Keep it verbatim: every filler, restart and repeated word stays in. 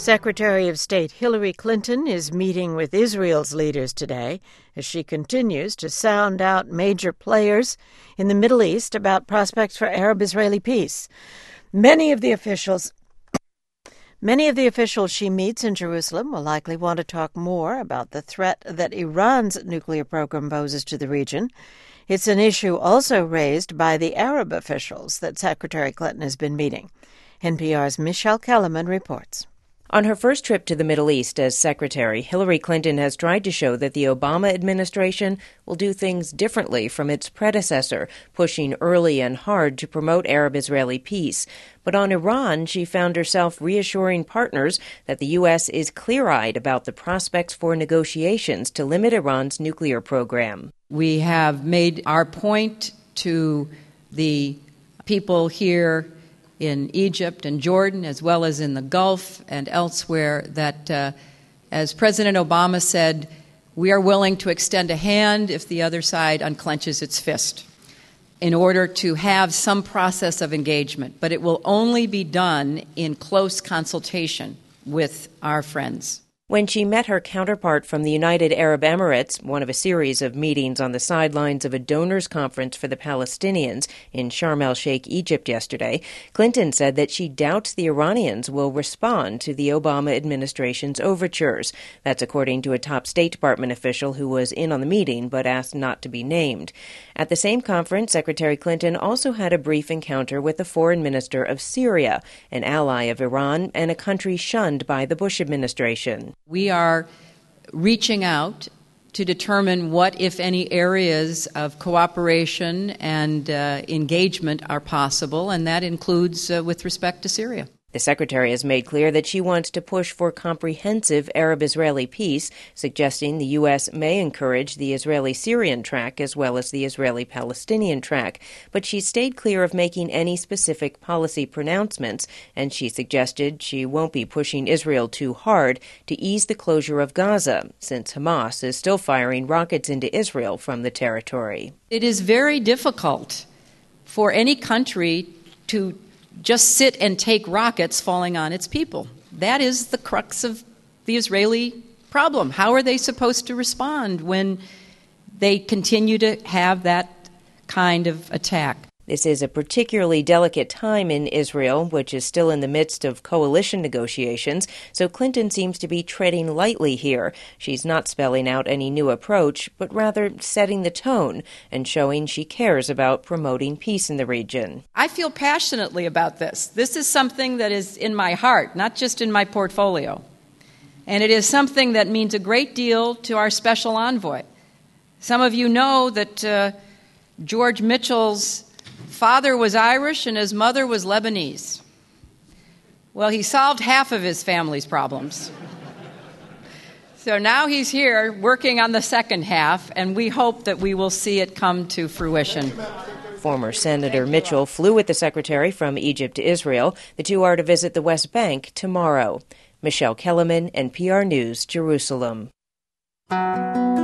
Secretary of State Hillary Clinton is meeting with Israel's leaders today as she continues to sound out major players in the Middle East about prospects for Arab-Israeli peace. Many of the officials Many of the officials she meets in Jerusalem will likely want to talk more about the threat that Iran's nuclear program poses to the region. It's an issue also raised by the Arab officials that Secretary Clinton has been meeting. N P R's Michelle Kellerman reports. On her first trip to the Middle East as secretary, Hillary Clinton has tried to show that the Obama administration will do things differently from its predecessor, pushing early and hard to promote Arab-Israeli peace. But on Iran, she found herself reassuring partners that the U S is clear-eyed about the prospects for negotiations to limit Iran's nuclear program. We have made our point to the people here in Egypt and Jordan, as well as in the Gulf and elsewhere, that, uh, as President Obama said, we are willing to extend a hand if the other side unclenches its fist in order to have some process of engagement. But it will only be done in close consultation with our friends. When she met her counterpart from the United Arab Emirates, one of a series of meetings on the sidelines of a donors' conference for the Palestinians in Sharm el-Sheikh, Egypt yesterday, Clinton said that she doubts the Iranians will respond to the Obama administration's overtures. That's according to a top State Department official who was in on the meeting but asked not to be named. At the same conference, Secretary Clinton also had a brief encounter with the foreign minister of Syria, an ally of Iran and a country shunned by the Bush administration. We are reaching out to determine what, if any, areas of cooperation and uh, engagement are possible, and that includes uh, with respect to Syria. The secretary has made clear that she wants to push for comprehensive Arab-Israeli peace, suggesting the U S may encourage the Israeli-Syrian track as well as the Israeli-Palestinian track. But she stayed clear of making any specific policy pronouncements, and she suggested she won't be pushing Israel too hard to ease the closure of Gaza, since Hamas is still firing rockets into Israel from the territory. It is very difficult for any country to just sit and take rockets falling on its people. That is the crux of the Israeli problem. How are they supposed to respond when they continue to have that kind of attack? This is a particularly delicate time in Israel, which is still in the midst of coalition negotiations, so Clinton seems to be treading lightly here. She's not spelling out any new approach, but rather setting the tone and showing she cares about promoting peace in the region. I feel passionately about this. This is something that is in my heart, not just in my portfolio. And it is something that means a great deal to our special envoy. Some of you know that uh, George Mitchell's father was Irish and his mother was Lebanese. Well, he solved half of his family's problems. So now he's here working on the second half, and we hope that we will see it come to fruition. Former Senator Mitchell flew with the secretary from Egypt to Israel. The two are to visit the West Bank tomorrow. Michelle Kellerman, N P R News, Jerusalem.